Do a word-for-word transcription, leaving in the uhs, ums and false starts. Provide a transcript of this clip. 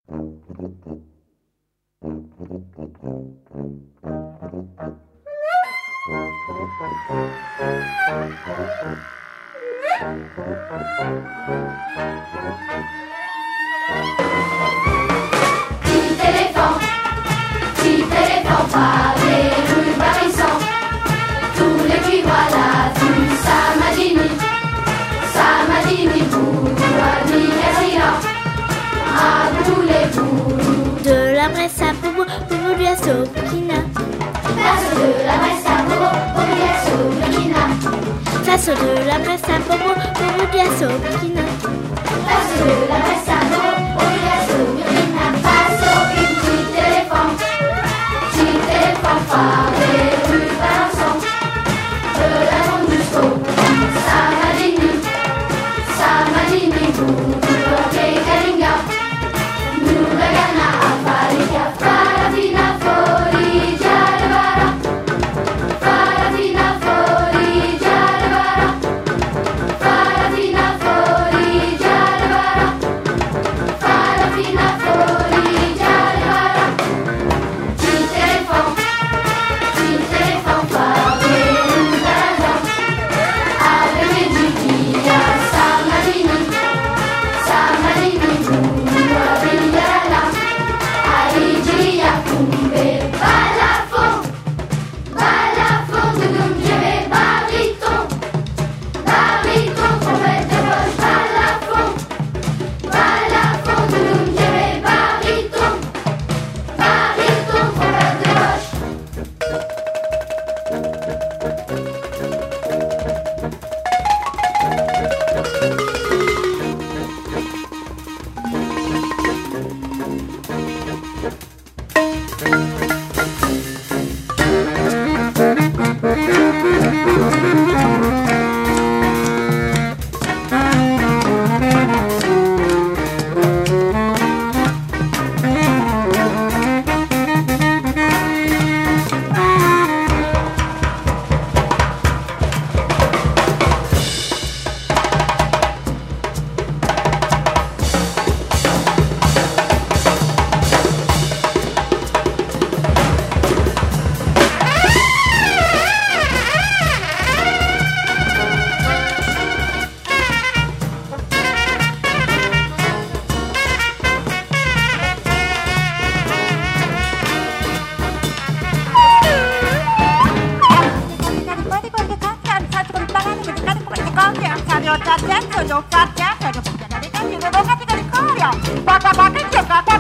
Petit éléphant, petit éléphant par les rues barrissant, tous les qui voilà, tout Samadini, Samadini, boulou, ami, Yassira, à tous les boulous. De la Bresse à Bobo, Bobo lui a Sopina. Place de la Bresse à Bobo, Bobo lui a Sopina. Place de la Bresse à Bobo, Bobo lui a Sopina. Place de la Bresse à Bobo, Bobo lui a Sopina. Passe au petit éléphant, petit éléphant par les rues balançant, de la grande jusqu'au Samadini, Samadini, boulou, ok, Kalinga, nous la gana à Farika, Farafina, Fori, Jalvara, Farafina, Fori, Jalvara, Farafina, Fori, Jalvara, Farafina, Fori, Jalvara. Petit éléphant, petit éléphant par les rues balançant, avec les Jikia, Samadini, Samadini, boulou, Abiyala, Aïdjia, Koumbe, balafon, balafon, doudoum, djemé, bariton, bariton, trompette de poche, balafon, balafon, doudoum, djemé, bariton, bariton, trompette de poche. Papà, che gioca?